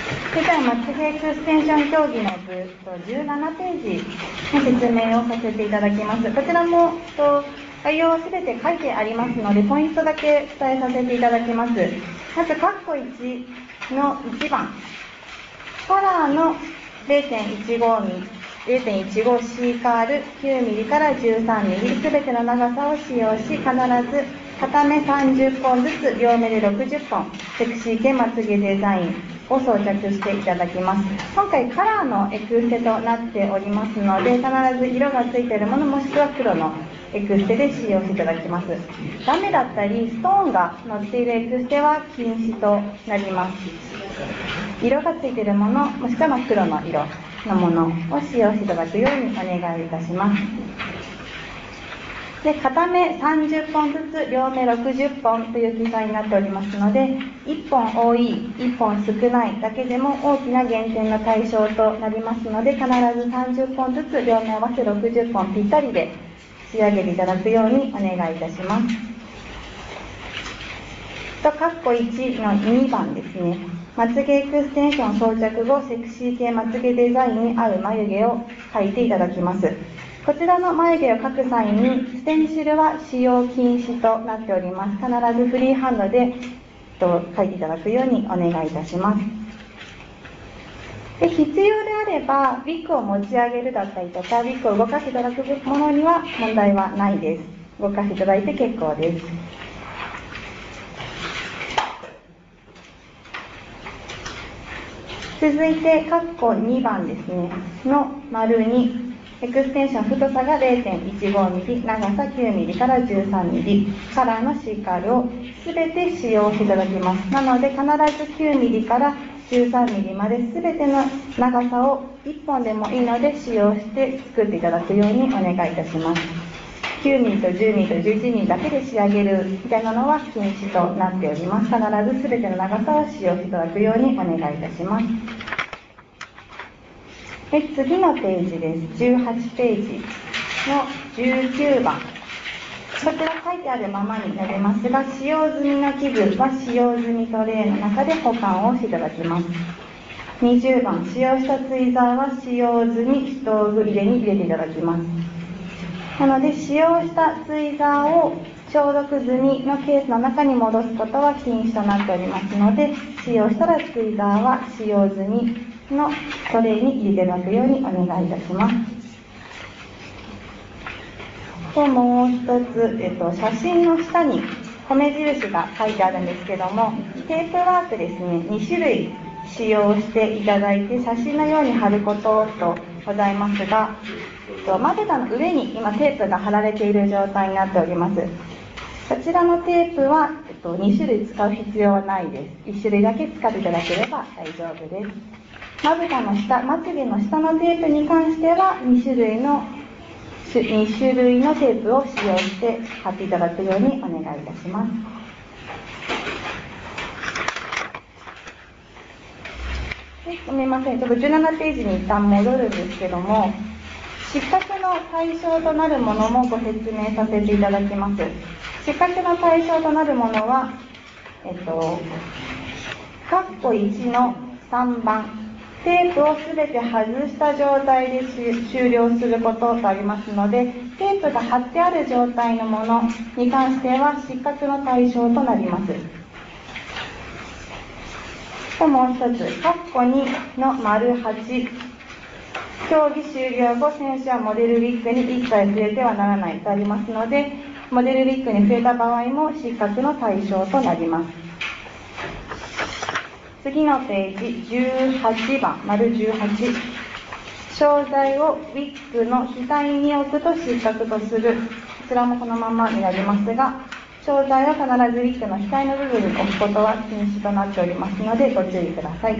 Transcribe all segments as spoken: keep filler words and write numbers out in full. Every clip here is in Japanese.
それではまつげエクステンション競技の部じゅうななページの説明をさせていただきます。こちらも概要はすべて書いてありますので、ポイントだけ伝えさせていただきます。まず、カッコいちのいちばん、カラーの れいてんいちごミリ、れいてんいちごシー カールきゅうミリからじゅうさんミリ、すべての長さを使用し、必ず片目さんじゅっぽんずつ、両目でろくじゅっぽん、セクシー系まつげデザインを装着していただきます。今回カラーのエクステとなっておりますので、必ず色がついているものもしくは黒のエクステで使用していただきます。ラメだったりストーンが乗っているエクステは禁止となります。色がついているものもしくは真っ黒の色のものを使用していただくようにお願いいたします。で、片目さんじゅっぽんずつ、両目ろくじゅっぽんという記載になっておりますので、いっぽん多い、いっぽん少ないだけでも大きな減点の対象となりますので、必ずさんじゅっぽんずつ、両目合わせろくじゅっぽんぴったりで仕上げていただくようにお願いいたします。と、カッコいちのにばんですね。まつげエクステンション装着後、セクシー系まつげデザインに合う眉毛を描いていただきます。こちらの眉毛を描く際に、ステンシルは使用禁止となっております。必ずフリーハンドで描いていただくようにお願いいたします。で、必要であれば、ウィッグを持ち上げるだったりとか、ウィッグを動かしていただくものには問題はないです。動かしていただいて結構です。続いて、カッコにばんですね、の丸に、エクステンション太さが れいてんいちごミリ、長さきゅうミリからじゅうさんミリ、カラーの C カールをすべて使用していただきます。なので、必ずきゅうミリからじゅうさんミリまですべての長さをいっぽんでもいいので使用して作っていただくようにお願いいたします。きゅうミリとじゅうミリとじゅういちミリだけで仕上げるみたいなのは禁止となっております。必ずすべての長さを使用していただくようにお願いいたします。で、次のページです。じゅうはちページのじゅうきゅうばん。こちら書いてあるままになりますが、使用済みの器具は使用済みトレイの中で保管をしていただきます。にじゅうばん、使用したツイザーは使用済みストーブ入れに入れていただきます。なので、使用したツイザーを消毒済みのケースの中に戻すことは禁止となっておりますので、使用したらツイザーは使用済みのトレイに入れていただくようにお願いいたします。と、もう一つ、えっと、写真の下に米印が書いてあるんですけども、テープワークですね、にしゅるい使用していただいて、写真のように貼ることとございますが、まぶたの上に今テープが貼られている状態になっております。こちらのテープは、えっと、にしゅるい使う必要はないです。いちしゅるいだけ使っていただければ大丈夫です。まぶたの下、まつげの下のテープに関してはにしゅるいのにしゅるいのテープを使用して貼っていただくようにお願いいたします。すみません、ちょっとじゅうななページに一旦戻るんですけども、失格の対象となるものもご説明させていただきます。失格の対象となるものは、えっと、カッコいちのさんばん、テープをすべて外した状態で終了することとありますので、テープが貼ってある状態のものに関しては失格の対象となります。と、もう一つ、カッコにの丸はち、競技終了後、選手はモデルウィッグに一切触れてはならないとありますので、モデルウィッグに触れた場合も失格の対象となります。次のページ、じゅうはちばん、丸じゅうはち。商材をウィッグの額に置くと失格とする。こちらもこのままになりますが、商材は必ずウィッグの額の部分に置くことは禁止となっておりますので、ご注意ください。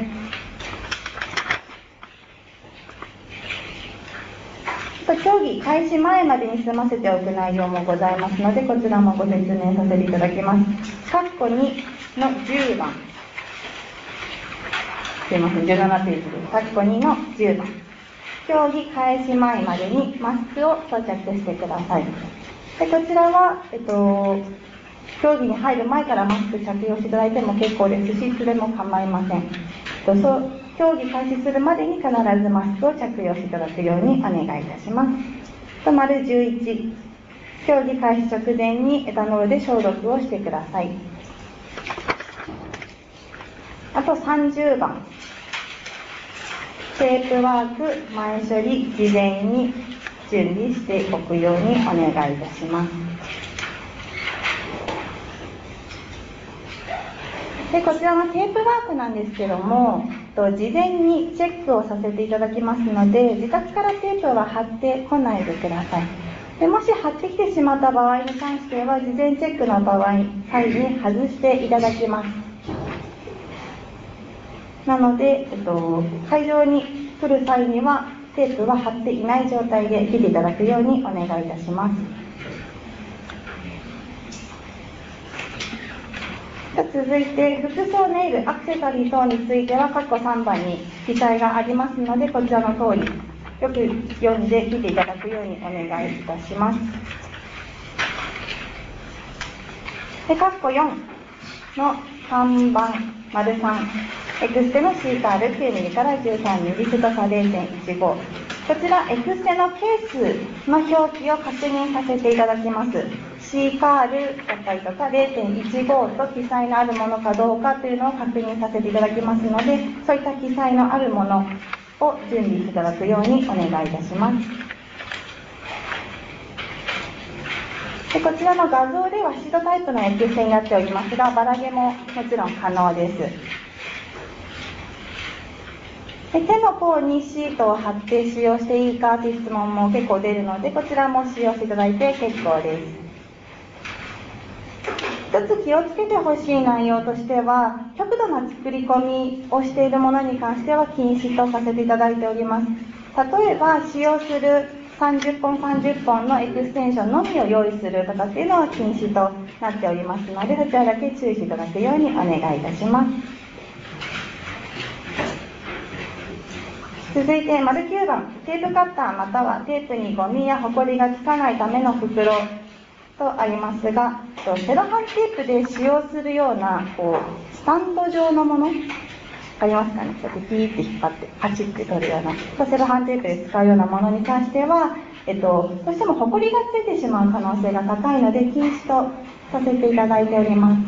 競技開始前までに済ませておく内容もございますので、こちらもご説明させていただきます。カッコにのじゅうばん。すいません、じゅうななページです。カッコにのじゅうばん。競技開始前までにマスクを装着してください。で、こちらは、えっと、 競技に入る前からマスク着用していただいても結構ですし、それも構いません。とそう競技開始するまでに必ずマスクを着用していただくようにお願いいたします。と丸じゅういち、競技開始直前にエタノールで消毒をしてください。あとさんじゅうばん、テープワーク前処理事前に準備しておくようにお願いいたします。でこちらのテープワークなんですけども、事前にチェックをさせていただきますので、自宅からテープは貼ってこないでください。でもし貼ってきてしまった場合に関しては、事前チェックの場合、際に外していただきます。なので、えっと、会場に来る際には、テープは貼っていない状態で来ていただくようにお願いいたします。続いて、服装、ネイル、アクセサリー等については、括弧さんばんに記載がありますので、こちらの通り、よく読んで来ていただくようにお願いいたします。で、括弧よんのさんばん、丸さん、エクステの C カール きゅうミリ から じゅうさんミリ、太さ れいてんいちご。こちら、エクステのケースの表記を確認させていただきます。C カールだったりとか れいてんいちご と記載のあるものかどうかというのを確認させていただきますので、そういった記載のあるものを準備していただくようにお願いいたします。でこちらの画像ではシートタイプのエクステになっておりますが、バラ毛ももちろん可能です。で手の甲にシートを貼って使用していいかという質問も結構出るので、こちらも使用していただいて結構です。一つ気をつけてほしい内容としては、極度な作り込みをしているものに関しては禁止とさせていただいております。例えば使用するさんじゅっぽんさんじゅっぽんのエクステンションのみを用意するとかっていうのは禁止となっておりますので、そちらだけ注意していただくようにお願いいたします。続いて丸きゅうばん、テープカッターまたはテープにゴミやホコリがつかないための袋とありますが、セロハンテープで使用するようなこうスタンド状のもの、わかりますかね。ちょっとピーって引っ張ってパチって取るようなセロハンテープで使うようなものに関しては、えっと、どうしてもホコリがついてしまう可能性が高いので禁止とさせていただいております。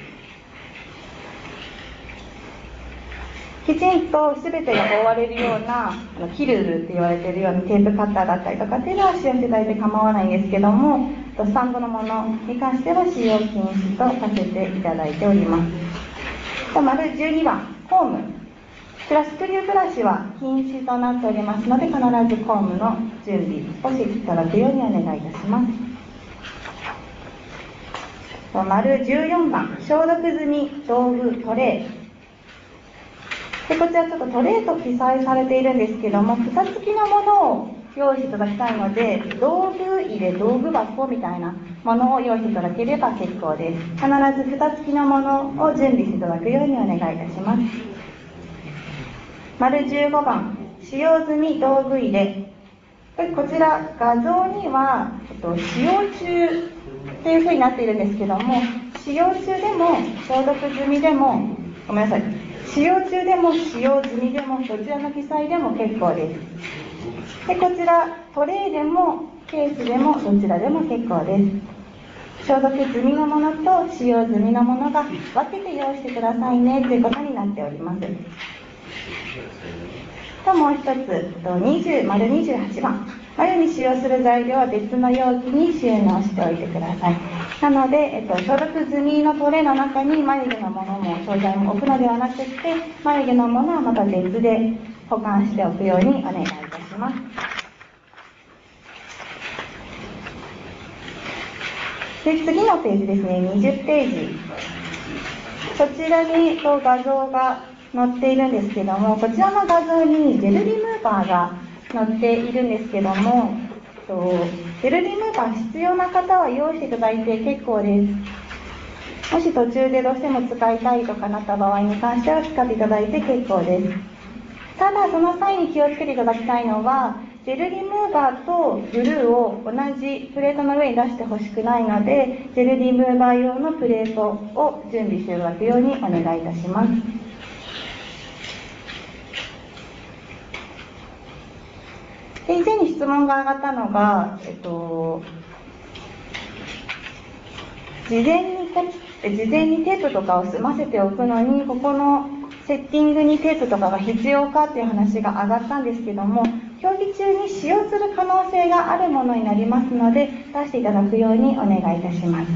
きちんと全てが覆われるようなキルルって言われているようなテープカッターだったりとかっていうのは使用していただいて構わないんですけども、スタンドのものに関しては使用禁止とさせていただいております。丸じゅうにばん、コーム。こちらスクリューブラシは禁止となっておりますので、必ずコームの準備をしていただくようにお願いいたします。丸じゅうよんばん、消毒済み道具トレイ。でこちらちょっとトレイと記載されているんですけども、蓋付きのものを用意していただきたいので、道具入れ、道具箱みたいなものを用意していただければ結構です。必ず蓋付きのものを準備していただくようにお願いいたします。丸じゅうごばん、使用済み道具入れ。でこちら画像には使用中というふうになっているんですけども、使用中でも消毒済みでも、ごめんなさい、使用中でも使用済みでもどちらの記載でも結構です。でこちらトレイでもケースでもどちらでも結構です。消毒済みのものと使用済みのものが分けて用意してくださいねということになっております。ともう一つ、にじゅう、丸にじゅうはちばん、眉に使用する材料は別の容器に収納しておいてください。なので、えっと、消毒済みのトレイの中に眉毛のものも商材も置くのではなくて、眉毛のものはまた別で保管しておくようにお願いいたします。で次のページですね、にじゅうページ。こちらに画像が載っているんですけども、こちらの画像にジェルリムーバーが載っているんですけども、ジェルリムーバー必要な方は用意していただいて結構です。もし途中でどうしても使いたいとかなった場合に関しては使っていただいて結構です。ただその際に気をつけていただきたいのは、 ジェルリムーバーとブルーを同じプレートの上に出してほしくないので、ジェルリムーバー用のプレートを準備していただくようにお願いいたします。で、以前に質問が上がったのが、えっと、事前にこ事前にテープとかを済ませておくのに、ここのセッティングにテープとかが必要かっていう話が上がったんですけども、競技中に使用する可能性があるものになりますので、出していただくようにお願いいたします。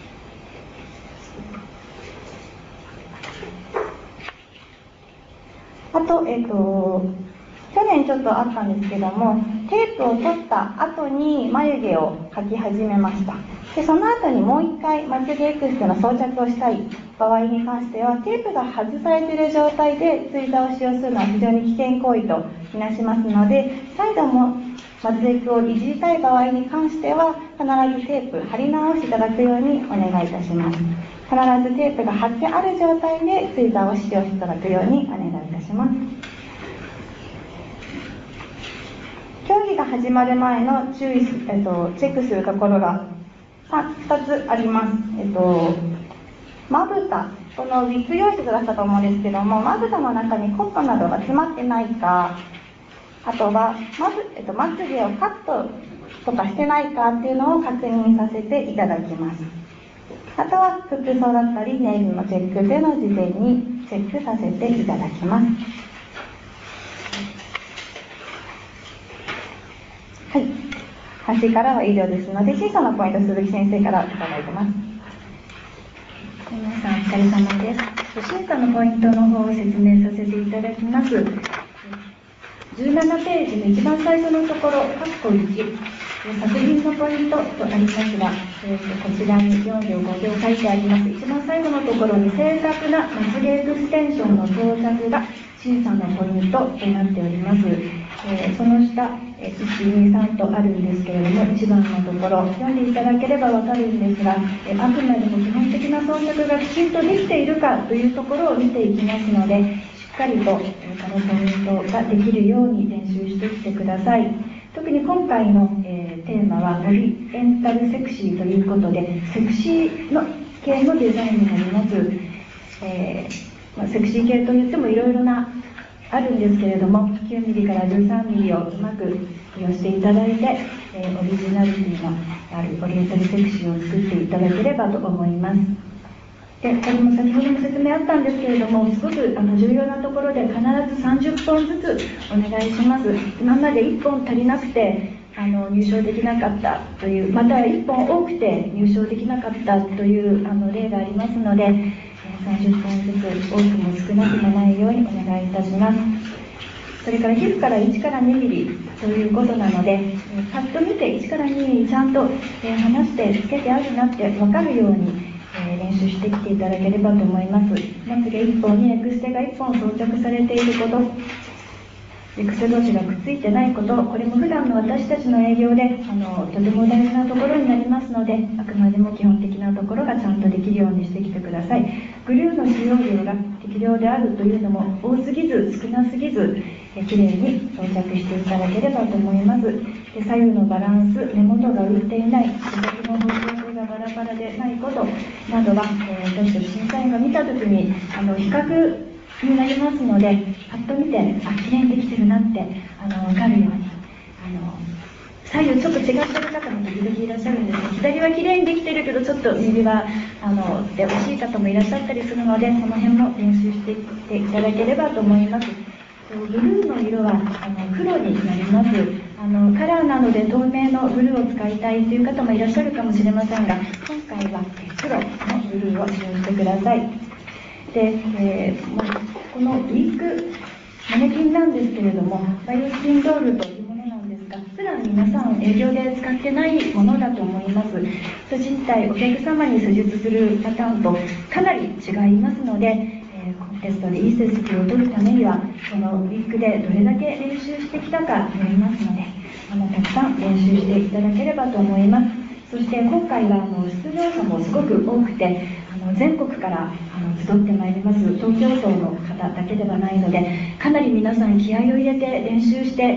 あと、えっと、去年ちょっとあったんですけども、テープを取った後に眉毛を描き始めました。で、その後にもう一回まつげエクステの装着をしたい場合に関しては、テープが外されている状態でついたを使用するのは非常に危険行為とみなしますので、再度もまつげをいじりたい場合に関しては、必ずテープ貼り直していただくようにお願いいたします。必ずテープが貼ってある状態でついたを使用していただくようにお願いいたします。競技が始まる前の注意、えっと、チェックするところがふたつあります。えっと、まぶた、このウィッグ用意してくださったと思うんですけども、まぶたの中にコットンなどが詰まってないか、あとはまぶ、えっと、まつげをカットとかしてないかっていうのを確認させていただきます。あとは服装だったりネイルのチェックというのを事前にチェックさせていただきます。はい、端からは以上ですので、審査のポイント、鈴木先生からいただいてます。 皆さんお疲れ様です。審査のポイントの方を説明させていただきます。じゅうななページの一番最初のところ、括弧いち、作品のポイントとありますが、えー、こちらによん行ご行書いてあります。一番最後のところに正確なまつげエクステンションの装着が審査のポイントとなっております。えー、その下、いち、に、さんとあるんですけれども、いちばんのところ、読んでいただければわかるんですが、えー、あくまでも基本的な装着がきちんとできているかというところを見ていきますので、しっかりと、えー、このポイントができるように練習してきてください。特に今回の、えー、テーマはオリエンタルセクシーということで、セクシーの系のデザインになります。えーまあ、セクシー系といってもいろいろなあるんですけれども、きゅうミリからじゅうさんミリをうまく利用していただいて、えー、オリジナリティのあるオリエンタルセクシーを作っていただければと思います。で、これも先ほども説明あったんですけれども、すごくあの重要なところで必ずさんじゅっぽんずつお願いします。今までいっぽん足りなくてあの入賞できなかったという、またいっぽん多くて入賞できなかったというあの例がありますので、さんじゅっぽんずつ多くも少なくもないようにお願いいたします。それから皮膚からいちからにミリということなので、パッと見ていちからにミリちゃんと、えー、離してつけてあるなって分かるように、えー、練習してきていただければと思います。まつげいっぽんにエクステがいっぽん装着されていること、エクステ同士がくっついてないこと、これも普段の私たちの営業であのとても大事なところになりますので、あくまでも基本的なところがちゃんとできるようにしてきてください。グルーの使用量が適量であるというのも多すぎず少なすぎず、えきれいに装着していただければと思います。で、左右のバランス、根元が浮いていない、手先の方向性がバラバラでないことなどは、えー、私たち審査員が見たときにあの比較になりますので、パッと見て、あ、綺麗にできてるなってあの分かるように、あの左右ちょっと違ってる方も時々いらっしゃるんですが、左は綺麗にできてるけどちょっと右はあので惜しい方もいらっしゃったりするので、その辺も練習していっていただければと思います。ブルーの色はあの黒になります。あのカラーなので透明のブルーを使いたいという方もいらっしゃるかもしれませんが、今回は黒のブルーを使用してください。で、えー、このウィッグ、マネキンなんですけれども、バイオスピンドールというものなんですが、普段皆さん営業で使ってないものだと思います。人体、お客様に施術するパターンとかなり違いますので、えー、コンテストでいい成績を取るためには、このウィッグでどれだけ練習してきたかになりますので、あのたくさん練習していただければと思います。そして今回はあの出場者もすごく多くて、あの全国からあの集ってまいります東京都の方だけではないので、かなり皆さん気合を入れて練習して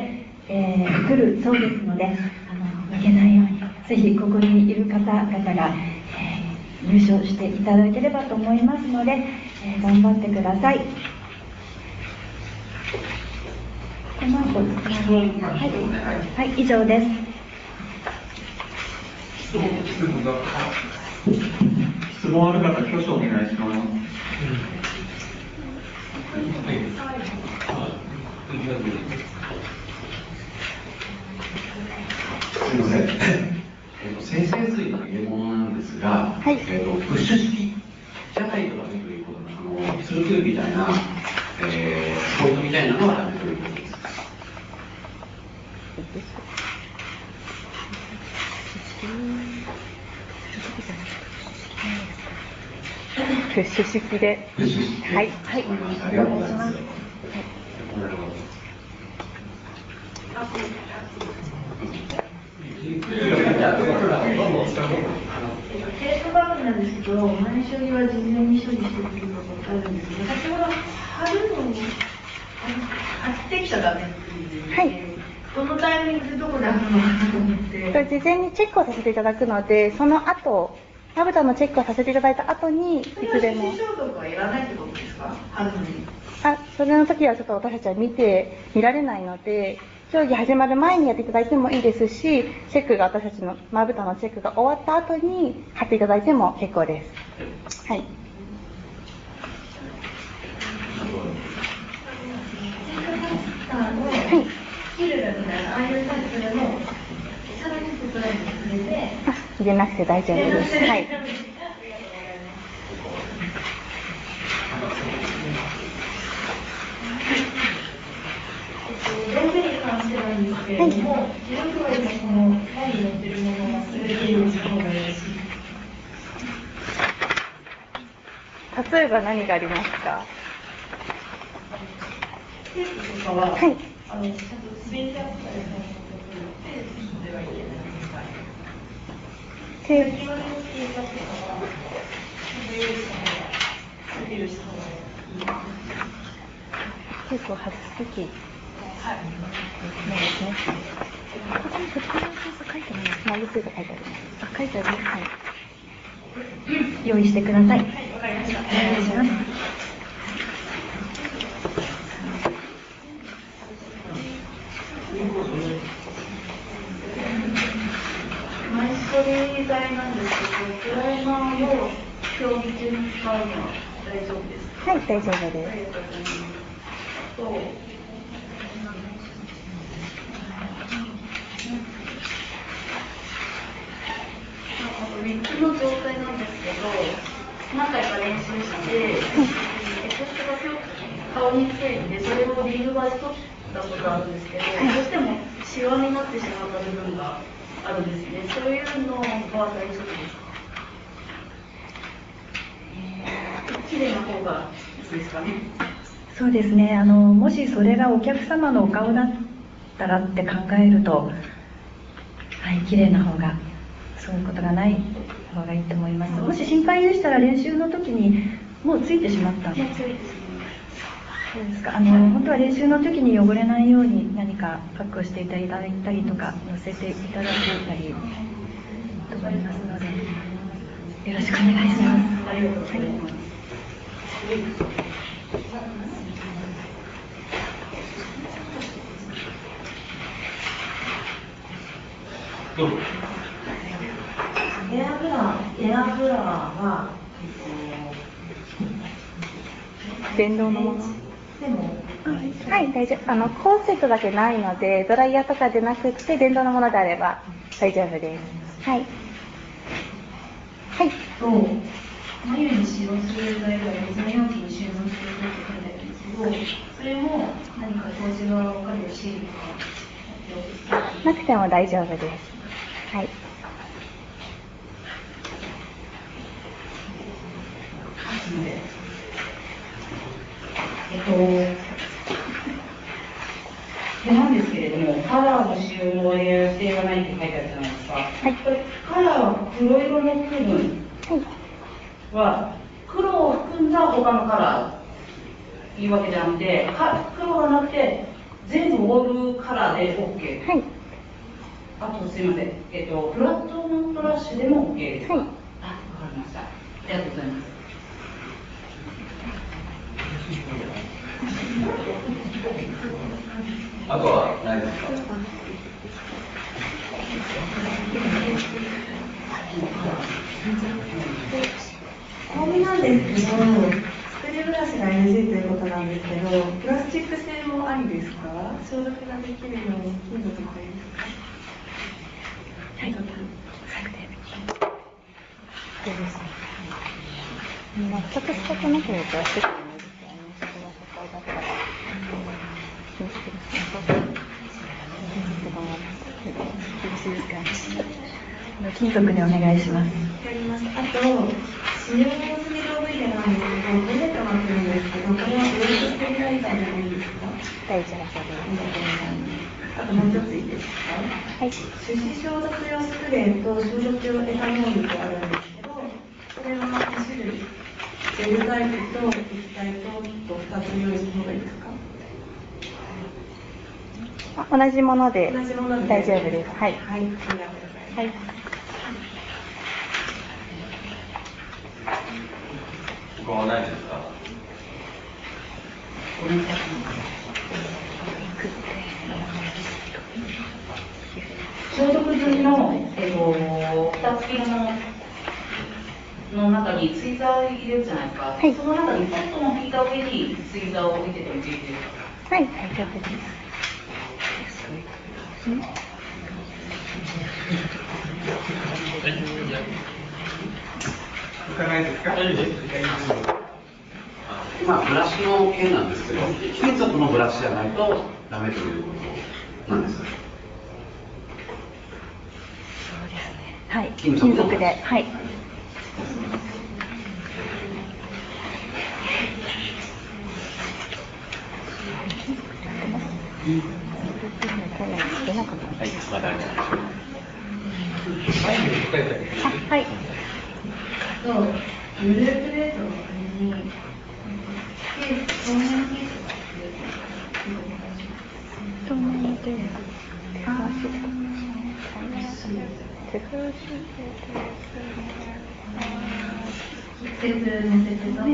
えー来るそうですので、あの負けないように、ぜひここにいる方々が、えー優勝していただければと思いますので、えー頑張ってください。この後ですね、はい、はい、以上です。 質問ある方、挙手お願いします。すみません。えっと生成水の疑問なんですが、 はい、 えっとプッシュ式じゃないとダメということで、あのスルーみたいな、えー、スポーツみたいなのはダメということですか。 プッシュ式で。 プッシュ式。 はい、 はい、ありがとうございます。 テープバッグなんですけど、前処理は事前に処理してくるのがあるんですけど、先ほど貼るのに貼ってきちゃダメっていう、 はい、 どのタイミングでどこで貼るのかなと思って。 事前にチェックをさせていただくので、その後、まぶたのチェックをさせていただいた後に、いつでも。 手消毒はいらないってことですか、貼るのに。 あ、それの時はちょっと私たちは見て、見られないので、競技始まる前にやっていただいてもいいですし、チェックが私たちのまぶたのチェックが終わった後に貼っていただいても結構です。はい。はい。 キルラみたいな、ああいうタイプでも、さらにスプライに入れて、 あ、入れなくて大丈夫です。はい。 道具に関してなんですけれども、記録は今この前に載っているものが全て用意した方がよろしい。 例えば何がありますか？ テープとかは、 はい。 あのちゃんと滑りたったりするので、ではいけないですか？ テープ、 決まりの経過とかは、用意した方が、用意した方がいいですか？ テープを外すとき。 はい。 そうですね。ここにこっちの書いてあります。マイル数が書いてあります。あ、書いてあります。はい。 用意してください。 はい、わかりました。お願いします。マイ処理剤なんですけど、プライマーを競技中に使うのは大丈夫ですか？ はい、大丈夫です。 ありがとうございます。とウィッグの状態なんですけど、何回か練習して、エフェクトが顔について、それをリールバーで取ったことあるんですけど、どうしてもシワになってしまった部分があるんですね。そういうのは大丈夫ですか？綺麗な方がいいですかね。 そうですね、あのもしそれがお客様のお顔だったらって考えると、はい、綺麗な方が、そういうことがない方がいいと思います。もし心配でしたら練習の時にもうついてしまったんです。そうですか。あの本当は練習の時に汚れないように何かパックをしていただいたりとか乗せていただいたりと思いますので、よろしくお願いします。 ありがとうございます。 どうぞ。 エアブラ、エアブラは、 電動のもの。 でも、 はい、大丈夫。あの、コーセットだけないので、ドライヤーとかでなくて、電動のものであれば大丈夫です。はい。はい。 と、眉に使用する材料は別の容器に収納すると書いてあるんですけど、それも何か表示が分かるシールとかなくても大丈夫です。はい。 えっと、でなんですけれども、カラーの収納で指定がないって書いてあるじゃないですか。 はい。 これカラーは黒色の部分は、黒を含んだ他のカラーというわけじゃなくて、か黒がなくて、 全部オールカラーで OK。 はい。 あとすいません。えっと、フラットのトラッシュでも OK ですか？ はい。 あ、わかりました。ありがとうございます。 あとはないですか？ 香味なんですけど、スプレーブラシが エヌジー ということなんですけど、プラスチック製もありですか？消毒ができるように金属がいいですか？はい。 全く使ってなければプラスチックでもいいですよね。それは失敗だったら。気にしてるよろしいですか？金属でお願いします。 やります。あと、使用済み道具入れなんですけど、ボデとなってるんですけど、これはウエイトステリライザーでもいいですか？ 大丈夫です。 あともう一ついいですか？ はい。 手指消毒用スプレーと消毒用エタノールとあるんですけど、それはに種類、ジェルタイプと液体とふたつ用意した方がいいですか？ 同じもので同じもので大丈夫です。はい。 はい、ありがとうございます。 はい。 他はないですか？ 消毒済みの、えっと、ふたつきのの中にツイザーを入れるじゃないですか。 はい。 その中にコットンを引いた上にツイザーを置いててもいいですか？ はい、大丈夫です。 他ないですか？まあブラシの件なんですけど、金属のブラシじゃないとダメということなんですか？ はい、 金金属属で、はい。 はい、まだあります。 はい。 と、ブループレートの上に、ケース、透明ケースが透明で、あ、手フラシテープル乗せての、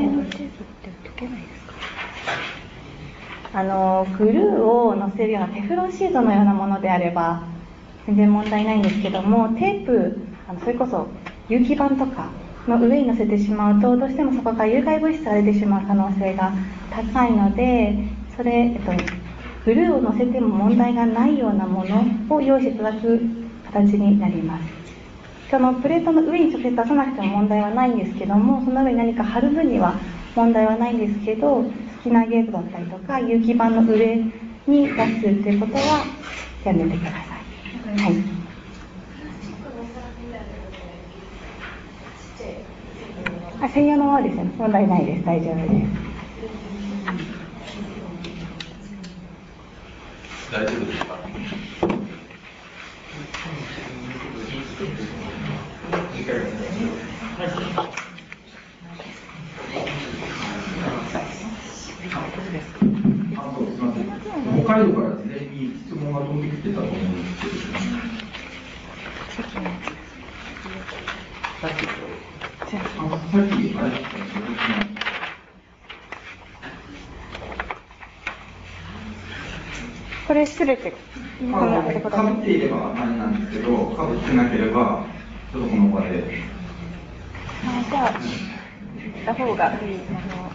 あのグルーを乗せるようなテフロンシートのようなものであれば全然問題ないんですけども、テープ、あのそれこそ有機板とかの上に乗せてしまうとどうしてもそこから有害物質が出てしまう可能性が高いので、それ、えっと、グルーを乗せても問題がないようなものを用意していただく形になります。そのプレートの上に直接出さなくても問題はないんですけども、その上に何か貼る分には問題はないんですけど、好きなゲートだったりとか有機板の上に出すということはやめてください。はい。あ、専用のものですね。問題ないです。大丈夫です。 大丈夫ですか？ 北海道から事前に質問が飛んできてたと思うんですけど、さっき、あ、さっき、あれ、 これすべてかぶっていればあれなんですけど、かぶってなければ、ちょっとこの場で。 あ、じゃあ、した方がいいもの。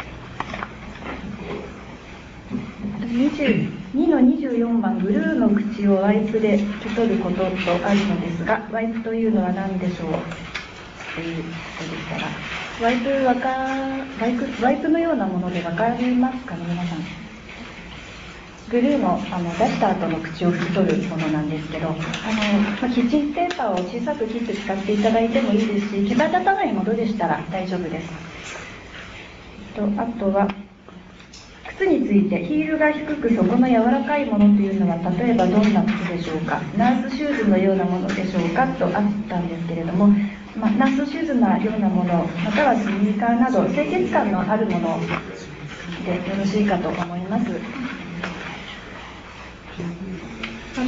にじゅうにのにじゅうよんばん、ブルーの口をワイプで拭き取ることとあるのですが、ワイプというのは何でしょうということでしたら、ワイプわかワイプワイプのようなもので分かりますかね、皆さん。ブルーのあの出した後の口を拭き取るものなんですけど、あの、まあ、キッチンペーパーを小さく切って使っていただいてもいいですし、毛羽立たないものでしたら大丈夫です。とあとは靴について、ヒールが低く底の柔らかいものというのは例えばどんな靴でしょうか。ナースシューズのようなものでしょうかとあったんですけれども、まあ、ナースシューズのようなもの、またはスニーカーなど清潔感のあるものでよろしいかと思います。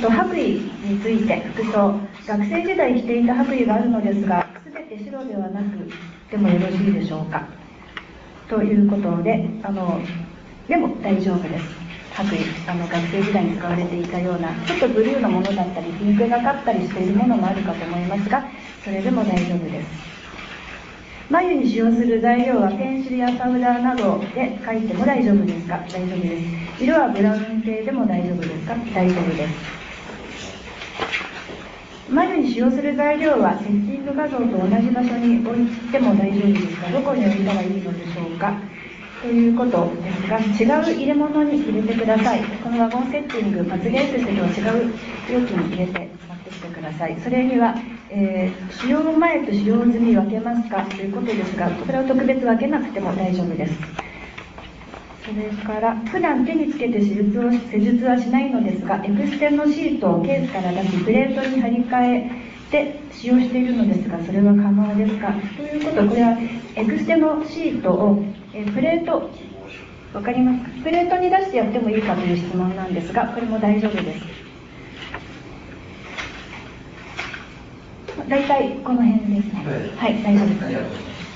と白衣について服装、学生時代着ていた白衣があるのですが、すべて白ではなくてもよろしいでしょうか。ということで、あのでも大丈夫です。白衣、あの学生時代に使われていたようなちょっとブルーのものだったりピンクがかったりしているものもあるかと思いますが、それでも大丈夫です。眉に使用する材料はペンシルやパウダーなどで描いても大丈夫ですか？大丈夫です。色はブラウン系でも大丈夫ですか？大丈夫です。眉に使用する材料はセッティング画像と同じ場所に置いても大丈夫ですか？どこに置いたらいいのでしょうか？ということですが、違う入れ物に入れてください。このワゴンセッティング、まつげエクセルを違う容器に入れて持ってきてください。それには、えー、使用前と使用済み分けますかということですが、これは特別分けなくても大丈夫です。それから普段手につけて施術を施術はしないのですが、エクステのシートをケースから出しプレートに貼り替えて使用しているのですが、それは可能ですか？ということ、これはエクステのシートをえプレート、わかりますか？プレートに出してやってもいいかという質問なんですが、これも大丈夫です。大体この辺ですね。はい、大丈夫です。